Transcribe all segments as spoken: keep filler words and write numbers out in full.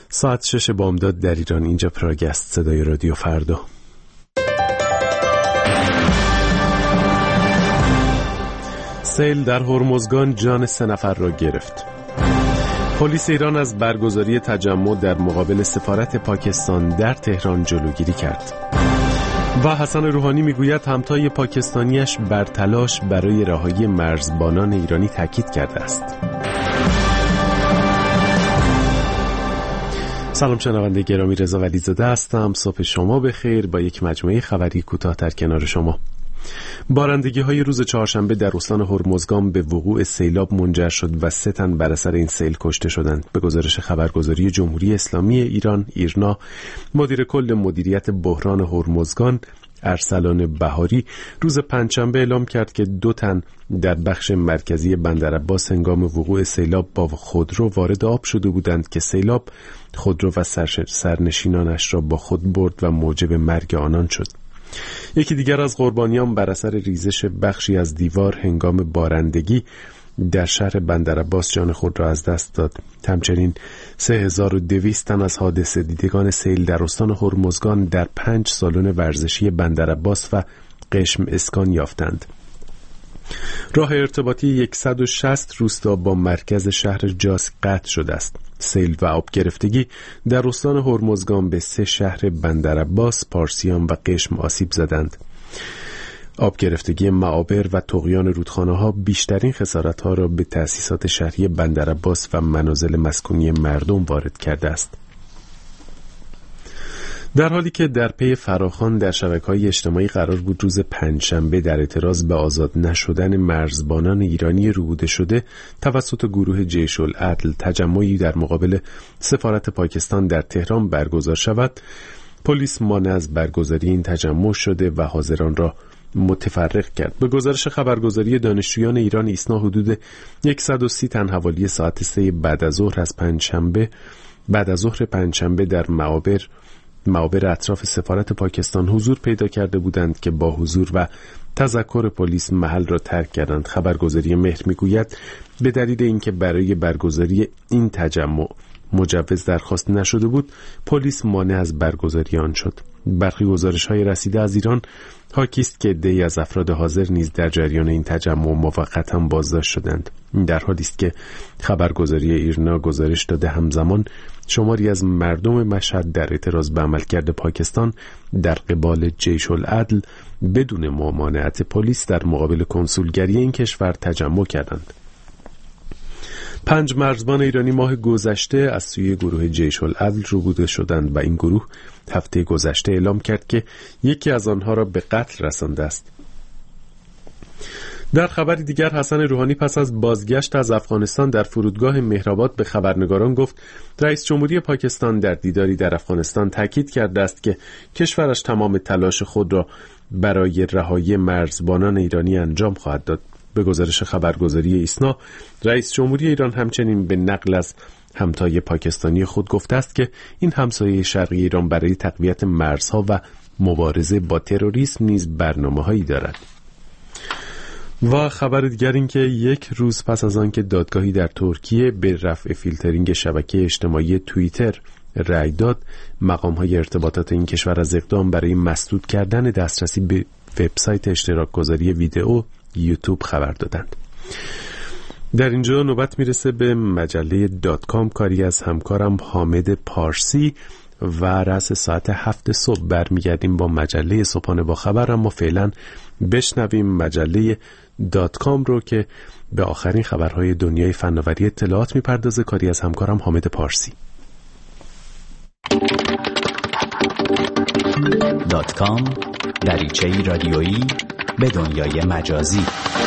ساعت شش بامداد در ایران. اینجا پراگ است، صدای رادیو فردا. سیل در هرمزگان جان سه نفر را گرفت. پلیس ایران از برگزاری تجمع در مقابل سفارت پاکستان در تهران جلوگیری کرد. و حسن روحانی میگوید همتای پاکستانیش بر تلاش برای رهایی مرزبانان ایرانی تاکید کرده است. سلام شنونده گرامی، رضا ولیزاده هستم. صبح شما بخیر با یک مجموعه خبری کوتاه در کنار شما. بارندگی های روز چهارشنبه در استان هرمزگان به وقوع سیلاب منجر شد و سه تن بر اثر این سیل کشته شدند. به گزارش خبرگزاری جمهوری اسلامی ایران ایرنا، مدیر کل مدیریت بحران هرمزگان ارسلان بهاری روز پنجشنبه اعلام کرد که دو تن در بخش مرکزی بندرعباس هنگام وقوع سیلاب با خودرو وارد آب شده بودند که سیلاب خودرو و سرنشینانش را با خود برد و موجب مرگ آنان شد. یکی دیگر از قربانیان بر اثر ریزش بخشی از دیوار هنگام بارندگی در شهر بندرعباس جان خود را از دست داد. همچنین سه هزار و دویست تن از حادثه دیدگان سیل در استان هرمزگان در پنج سالن ورزشی بندرعباس و قشم اسکان یافتند. راه ارتباطی صد و شصت روستا با مرکز شهر جاس قطع شده است. سیل و آب گرفتگی در استان هرمزگان به سه شهر بندرعباس، پارسیان و قشم آسیب زدند. آب گرفتگی معابر و طغیان رودخانه‌ها بیشترین خسارت‌ها را به تأسیسات شهری بندرعباس و منازل مسکونی مردم وارد کرده است. در حالی که در پی فراخوان در شبکه‌های اجتماعی قرار بود روز پنجشنبه در اعتراض به آزاد نشدن مرزبانان ایرانی ربوده شده توسط گروه جیش العدل تجمعی در مقابل سفارت پاکستان در تهران برگزار شود، پلیس مانع از برگزاری این تجمع شده و حاضران را متفرق کرد. به گزارش خبرگزاری دانشجویان ایران ایسنا، حدود صد و سی تن حوالی ساعت سه بعد از ظهر از پنجشنبه بعد از ظهر پنجشنبه در معابر معابر اطراف سفارت پاکستان حضور پیدا کرده بودند که با حضور و تذکر پلیس محل را ترک کردند. خبرگزاری مهر میگوید به دلیل اینکه برای برگزاری این تجمع مجوز درخواست نشده بود، پلیس مانع از برگزاری آن شد. برخی گزارش‌های رسیده از ایران حاکی است که عده‌ای از افراد حاضر نیز در جریان این تجمع موقتا بازداشت شدند. این در حالی است که خبرگزاری ایرنا گزارش داده همزمان شماری از مردم مشهد در اعتراض به عملکرد پاکستان در قبال جیش العدل بدون ممانعت پلیس در مقابل کنسولگری این کشور تجمع کردند. پنج مرزبان ایرانی ماه گذشته از سوی گروه جیش العدل ربوده شدند و این گروه هفته گذشته اعلام کرد که یکی از آنها را به قتل رسانده است. در خبری دیگر، حسن روحانی پس از بازگشت از افغانستان در فرودگاه مهرآباد به خبرنگاران گفت رئیس جمهوری پاکستان در دیداری در افغانستان تاکید کرده است که کشورش تمام تلاش خود را برای رهایی مرزبانان ایرانی انجام خواهد داد. به گزارش خبرگزاری ایسنا، رئیس جمهوری ایران همچنین به نقل از همتای پاکستانی خود گفته است که این همسایه شرقی ایران برای تقویت مرزها و مبارزه با تروریسم نیز برنامه‌هایی دارد. و خبر دیگر این که یک روز پس از آن که دادگاهی در ترکیه به رفع فیلترینگ شبکه اجتماعی توییتر رأی داد، مقام‌های ارتباطات این کشور از اقدام برای مسدود کردن دسترسی به وبسایت اشتراک گذاری ویدئو یوتیوب خبر دادند. در اینجا نوبت میرسه به مجله دات کام، کاری از همکارم حامد پارسی و رأس ساعت هفت صبح برمیگردیم با مجله صبحانه با خبر. اما فعلا بشنویم مجله دات کام رو که به آخرین خبرهای دنیای فناوری اطلاعات میپردازه، کاری از همکارم حامد پارسی. دات کام، دریچه‌ای رادیویی به دنیای مجازی.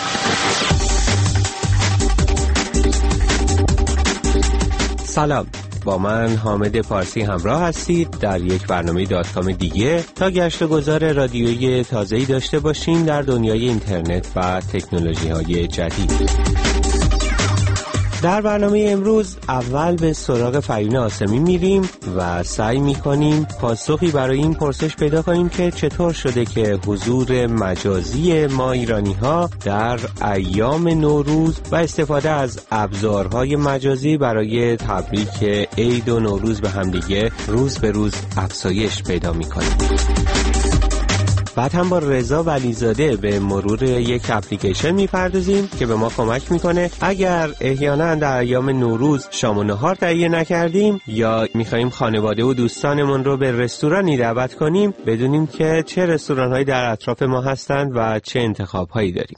سلام، با من حامد پارسی همراه هستید در یک برنامه دات کام دیگه تا گشت و گذار رادیویی تازه‌ای داشته باشین در دنیای اینترنت و تکنولوژی‌های جدید. در برنامه امروز اول به سراغ فرین آسمی میریم و سعی میکنیم پاسخی برای این پرسش پیدا کنیم که چطور شده که حضور مجازی ما ایرانی ها در ایام نوروز و استفاده از ابزارهای مجازی برای تبریک عید و نوروز به همدیگه روز به روز افزایش پیدا میکنه. بعد هم با رضا ولیزاده به مرور یک اپلیکیشن میپردازیم که به ما کمک میکنه اگر احیانا در ایام نوروز شام و نهار تهیه نکردیم یا میخوایم خانواده و دوستانمون رو به رستورانی دعوت کنیم بدونیم که چه رستوران‌هایی در اطراف ما هستند و چه انتخاب‌هایی داریم.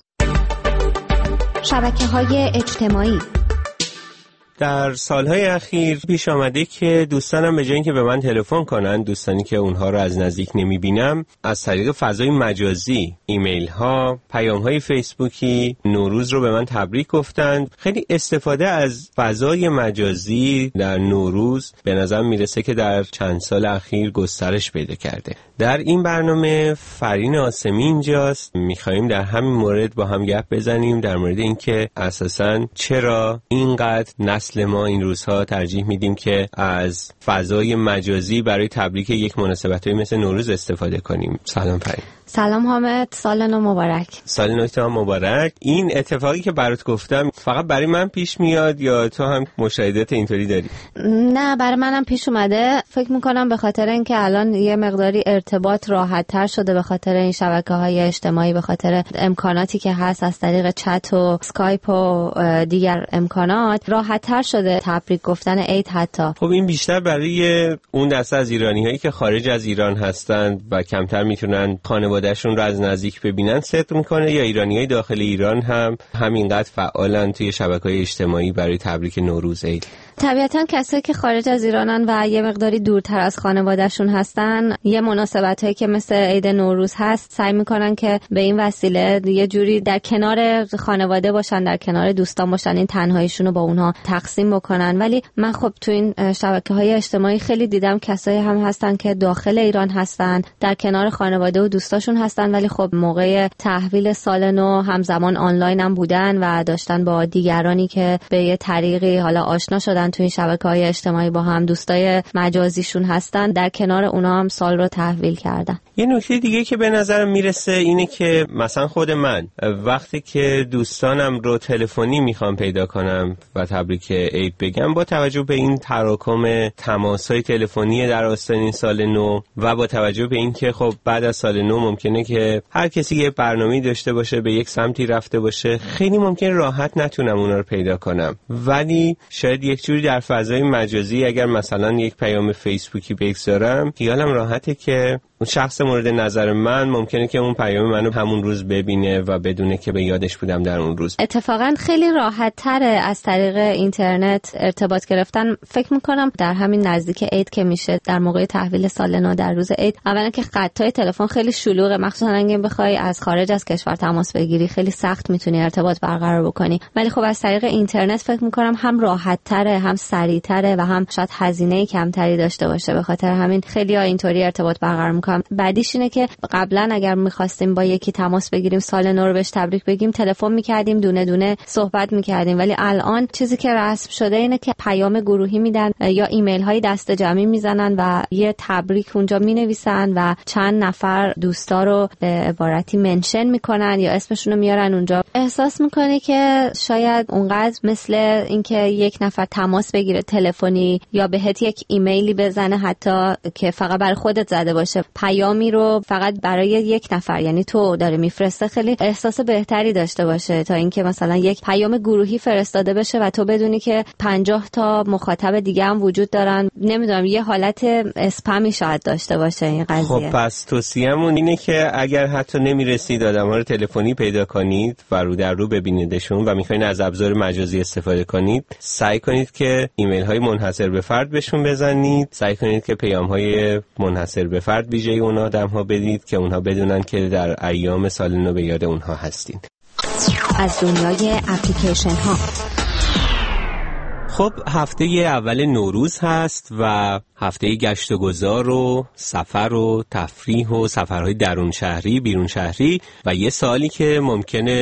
شبکه‌های اجتماعی در سالهای اخیر پیش آمده که دوستانم به جای اینکه به من تلفن کنن، دوستانی که اونها رو از نزدیک نمیبینم، از طریق فضای مجازی، ایمیل ها، پیام های فیسبوکی نوروز رو به من تبریک گفتند. خیلی استفاده از فضای مجازی در نوروز به نظر میرسه که در چند سال اخیر گسترش پیدا کرده. در این برنامه فرین آسمی اینجاست. میخواییم در همین مورد با هم گپ بزنیم در مورد اینکه اساساً چرا اینقدر نسل ما این روزها ترجیح میدیم که از فضای مجازی برای تبریک یک مناسبت‌های مثل نوروز استفاده کنیم. سلام فرین. سلام حامد، سال نو مبارک. سال نو تو مبارک. این اتفاقی که برات گفتم فقط برای من پیش میاد یا تو هم مشاهدات اینطوری داری؟ نه، برای منم پیش اومده. فکر میکنم به خاطر اینکه الان یه مقداری ارتباط راحت تر شده به خاطر این شبکه‌های اجتماعی، به خاطر امکاناتی که هست از طریق چت و اسکایپ و دیگر امکانات راحت تر شده تبریک گفتن عید حتی. خب این بیشتر برای اون دسته از ایرانی‌هایی که خارج از ایران هستند و کمتر میتونن خانواده‌شون رو از نزدیک ببینن صدق میکنه، یا ایرانیای داخل ایران هم همینقدر فعالن توی شبکه‌های اجتماعی برای تبریک نوروز عید؟ طبیعتاً کسایی که خارج از ایرانن و یه مقداری دورتر از خانواده‌شون هستن، یه مناسبتایی که مثل عید نوروز هست سعی میکنن که به این وسیله یه جوری در کنار خانواده باشن، در کنار دوستان باشن، این تنهاییشون رو با اونها تقسیم بکنن. ولی من خب تو این شبکه‌های اجتماعی خیلی دیدم کسایی هم هستن که داخل ایران هستن، در کنار خانواده و دوستاشون هستن، ولی خب موقع تحویل سال نو همزمان آنلاین هم بودن و داشتن با دیگرانی که به یه طریقی حالا آشنا شدن توی شبکه‌های اجتماعی با هم دوستای مجازیشون هستن، در کنار اونا هم سال رو تحویل کردن. یه نکته دیگه که به نظرم میرسه اینه که مثلا خود من وقتی که دوستانم رو تلفنی میخوام پیدا کنم و تبریک عید بگم، با توجه به این تراکم تماس‌های تلفنی در آستانه سال نو و با توجه به اینکه خب بعد از سال نو ممکنه که هر کسی یه برنامه‌ای داشته باشه، به یک سمتی رفته باشه، خیلی ممکن راحت نتونم اونا رو پیدا کنم. ولی شاید یک جوری در فضای مجازی اگر مثلا یک پیام فیسبوکی بگذارم، خیالم راحته که اون شخص مورد نظر من ممکنه که اون پیام منو همون روز ببینه و بدونه که به یادش بودم در اون روز. اتفاقا خیلی راحت تره از طریق اینترنت ارتباط گرفتن. فکر میکنم در همین نزدیک عید که میشه، در موقع تحویل سال نو در روز عید، اولا که خطای تلفن خیلی شلوغه، مخصوصا اگه بخوای از خارج از کشور تماس بگیری خیلی سخت میتونی ارتباط برقرار بکنی. ولی خب از طریق اینترنت فکر میکنم هم راحت تره، هم سریع تره و هم شاید هزینه کمتری داشته باشه. به خاطر همین خیلی‌ها اینطوری ارتباط برقرار میکنن. بعدیش اینه که قبلا اگر می‌خواستیم با یکی تماس بگیریم، سال نو رو بهش تبریک بگیم، تلفن می‌کردیم، دونه دونه صحبت می‌کردیم. ولی الان چیزی که رسم شده اینه که پیام گروهی میدن یا ایمیل‌های دست جمعی میزنن و یه تبریک اونجا مینویسن و چند نفر دوستا رو به عبارتی منشن میکنن یا اسمشون رو میارن اونجا. احساس میکنی که شاید اونقدر مثل اینکه یک نفر تماس بگیره تلفنی یا بهت یک ایمیلی بزنه حتی که فقط برای خودت زده باشه، پیامی رو فقط برای یک نفر یعنی تو داره میفرسته، خیلی احساس بهتری داشته باشه تا اینکه مثلا یک پیام گروهی فرستاده بشه و تو بدونی که پنجاه تا مخاطب دیگه هم وجود دارن. نمیدونم، یه حالت اسپمی شاید داشته باشه این قضیه. خب پس توصیه‌مون اینه که اگر حتی نمیرسید آدم‌ها رو تلفنی پیدا کنید و رو در رو ببینیدشون و میخواین از ابزار مجازی استفاده کنید، سعی کنید که ایمیل‌های منحصر به فرد بهشون بزنید، سعی کنید که پیام‌های منحصر به فرد ویژه اون آدم‌ها بدید که اونها بدونن که در ایام سال نو به یاد اونها هستین. از دنیای اپلیکیشن ها. خب هفته اول نوروز هست و هفته گشت و گذار و سفر و تفریح و سفرهای درون شهری، بیرون شهری، و یه سوالی که ممکنه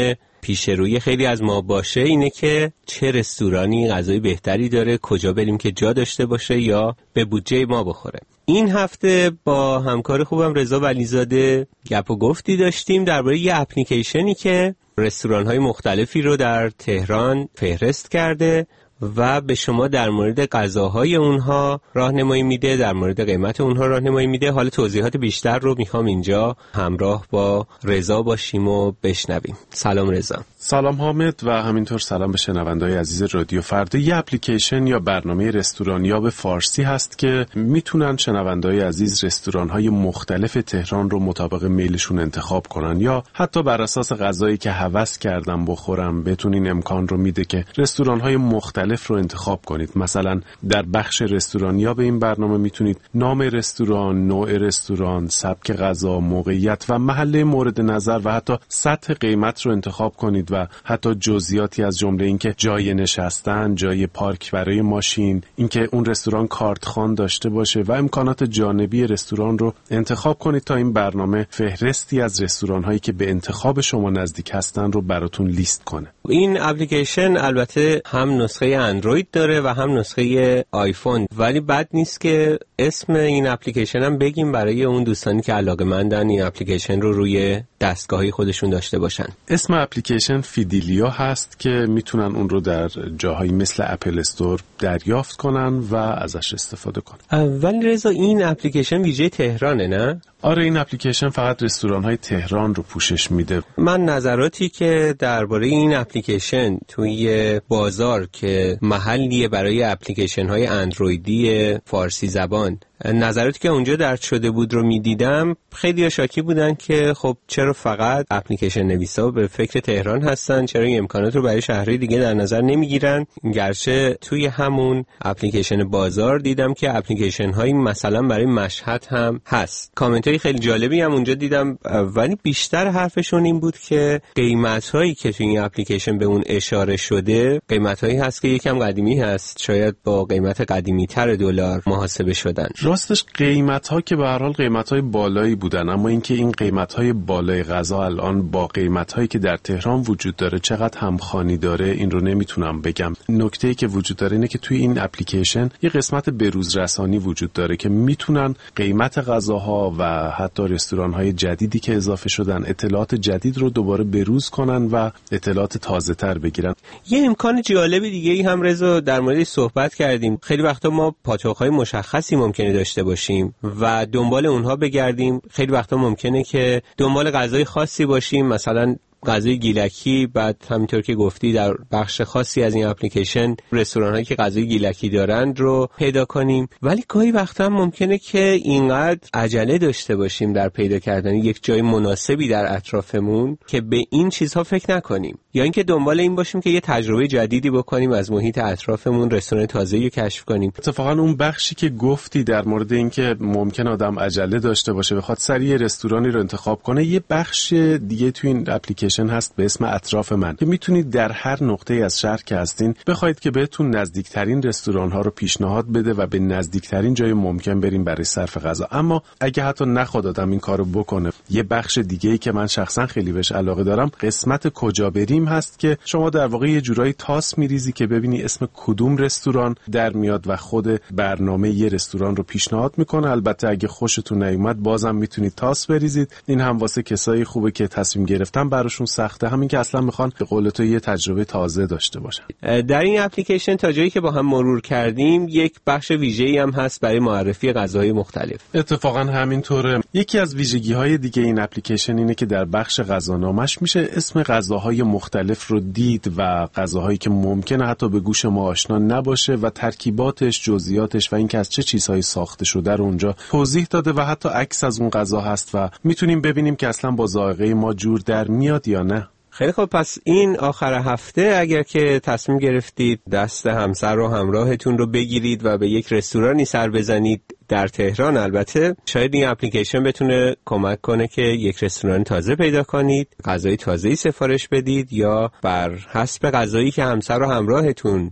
پیش روی خیلی از ما باشه اینه که چه رستورانی غذای بهتری داره، کجا بریم که جا داشته باشه یا به بودجه ما بخوره. این هفته با همکار خوبم رضا ولیزاده گپ و گفتی داشتیم درباره یه اپلیکیشنی که رستوران‌های مختلفی رو در تهران فهرست کرده و به شما در مورد غذاهای اونها راهنمایی میده، در مورد قیمت اونها راهنمایی میده. حالا توضیحات بیشتر رو میخوام اینجا همراه با رضا باشیم و بشنویم. سلام رضا. سلام حامد و همینطور سلام به شنونده‌های عزیز رادیو فردا. یه اپلیکیشن یا برنامه رستورانیاب فارسی هست که میتونن شنونده‌های عزیز رستوران‌های مختلف تهران رو مطابق میلشون انتخاب کنن یا حتی بر اساس غذایی که هوس کردم بخورم بتونین امکان رو میده که رستوران‌های مختلف رو انتخاب کنید. مثلا در بخش رستورانیاب این برنامه میتونید نام رستوران، نوع رستوران، سبک غذا، موقعیت و محله مورد نظر و حتی سطح قیمت رو انتخاب کنید و حتی جزئیاتی از جمله اینکه جای نشستن، جای پارک برای ماشین، اینکه اون رستوران کارتخوان داشته باشه و امکانات جانبی رستوران رو انتخاب کنید تا این برنامه فهرستی از رستوران‌هایی که به انتخاب شما نزدیک هستن رو براتون لیست کنه. این اپلیکیشن البته هم نسخه اندروید داره و هم نسخه آیفون، ولی بد نیست که اسم این اپلیکیشن هم بگیم برای اون دوستانی که علاقه‌مندن این اپلیکیشن رو روی دستگاهی خودشون داشته باشن. اسم اپلیکیشن فیدیلیا هست که میتونن اون رو در جاهایی مثل اپل استور دریافت کنن و ازش استفاده کنن. ولی رضا این اپلیکیشن ویژه تهرانه نه؟ آره، این اپلیکیشن فقط رستوران‌های تهران رو پوشش میده. من نظراتی که درباره این اپلیکیشن توی بازار که محلیه برای اپلیکیشن‌های اندرویدی فارسی زبان، نظراتی که اونجا درد شده بود رو میدیدم، خیلی شاکی بودن که خب چرا فقط اپلیکیشن نویسا به فکر تهران هستن، چرا این امکانات رو برای شهرهای دیگه در نظر نمیگیرن. گرچه توی همون اپلیکیشن بازار دیدم که اپلیکیشن هایی مثلا برای مشهد هم هست. کامنت های خیلی جالبی هم اونجا دیدم، ولی بیشتر حرفشون این بود که قیمت هایی که توی این اپلیکیشن به اون اشاره شده قیمت هایی هست که یکم قدیمی هست، شاید با قیمت قدیمی تر دلار محاسبه شدن. راستش قیمت ها که به هر حال قیمت های بالایی بودن، اما اینکه این قیمت های بالای غذا الان با قیمت هایی که در تهران وجود داره چقدر همخوانی داره این رو نمیتونم بگم. نکته‌ای که وجود داره اینه که توی این اپلیکیشن یه قسمت بروز رسانی وجود داره که میتونن قیمت غذاها و حتی رستوران های جدیدی که اضافه شدن اطلاعات جدید رو دوباره بروز کنن و اطلاعات تازه تر بگیرن. یه امکان جالب دیگه ای هم رضا در موردش صحبت کردیم. خیلی وقتا ما پاتوق‌های مشخصی ممکنه داشته باشیم و دنبال اونها بگردیم. خیلی وقتا ممکنه که دنبال غذای خاصی باشیم، مثلا غذای گیلکی، بعد همینطور که گفتی در بخش خاصی از این اپلیکیشن رستوران‌هایی که غذای گیلکی دارند رو پیدا کنیم. ولی گاهی وقتا هم ممکنه که اینقدر عجله داشته باشیم در پیدا کردن یک جای مناسبی در اطرافمون که به این چیزها فکر نکنیم، یا اینکه دنبال این باشیم که یه تجربه جدیدی بکنیم، از محیط اطرافمون رستوران تازه‌ای کشف کنیم. اتفاقا اون بخشی که گفتی در مورد اینکه ممکن آدم عجله داشته باشه بخواد سریع رستورانی رو انتخاب کنه، یه بخش دیگه تو این اپلیکیشن هست به اسم اطراف من که میتونید در هر نقطه از شهر که هستین بخواید که بهتون نزدیکترین رستوران ها رو پیشنهاد بده و به نزدیکترین جای ممکن بریم برای صرف غذا. اما اگه حتی نخواد آدم این کارو بکنه، یه بخش دیگه‌ای که من شخصا خیلی بهش علاقه دارم قسمت کجا بریم هست که شما در واقع یه جورایی تاس میریزی که ببینی اسم کدوم رستوران در میاد و خود برنامه یه رستوران رو پیشنهاد میکنه. البته اگه خوشتون نیومد بازم میتونید تاس بریزید. این هم واسه کسایی خوبه که تصمیم گرفتن براشون سخته، همین که اصلا میخوان به قول تو یه تجربه تازه داشته باشن. در این اپلیکیشن تا جایی که با هم مرور کردیم یک بخش ویژه‌ای هم هست برای معرفی غذاهای مختلف. اتفاقا همینطوره. یکی از ویژگی‌های دیگه این اپلیکیشن اینه که در بخش غذانامش میشه اسم غذاهای مختلف رو دید و غذاهایی که ممکنه حتی به گوش ما آشنا نباشه و ترکیباتش، جزئیاتش و اینکه از چه چیزهایی ساخته شده رو اونجا توضیح داده و حتی عکس از اون غذا هست و میتونیم ببینیم که اصلا با ذائقه ما جور در میاد یا نه. خیلی خب، پس این آخر هفته اگر که تصمیم گرفتید دست همسر و همراهتون رو بگیرید و به یک رستورانی سر بزنید در تهران، البته شاید این اپلیکیشن بتونه کمک کنه که یک رستوران تازه پیدا کنید، غذای تازه‌ای سفارش بدید یا بر حسب غذایی که همسر و همراهتون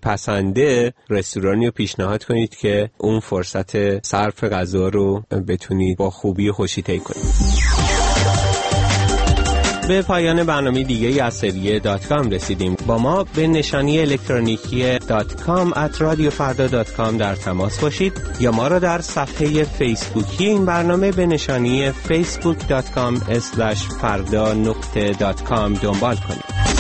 میپسنده رستورانی رو پیشنهاد کنید که اون فرصت صرف غذا رو بتونید با خوبی و خوشی طی کنید. به پایان برنامه دیگه از سری دات کام رسیدیم. با ما به نشانی الکترونیکی دات کام ات رادیو فردا دات کام در تماس باشید یا ما را در صفحه فیسبوکی این برنامه به نشانی فیسبوک دات کام اسلش فردا نقطه دات کام دنبال کنید.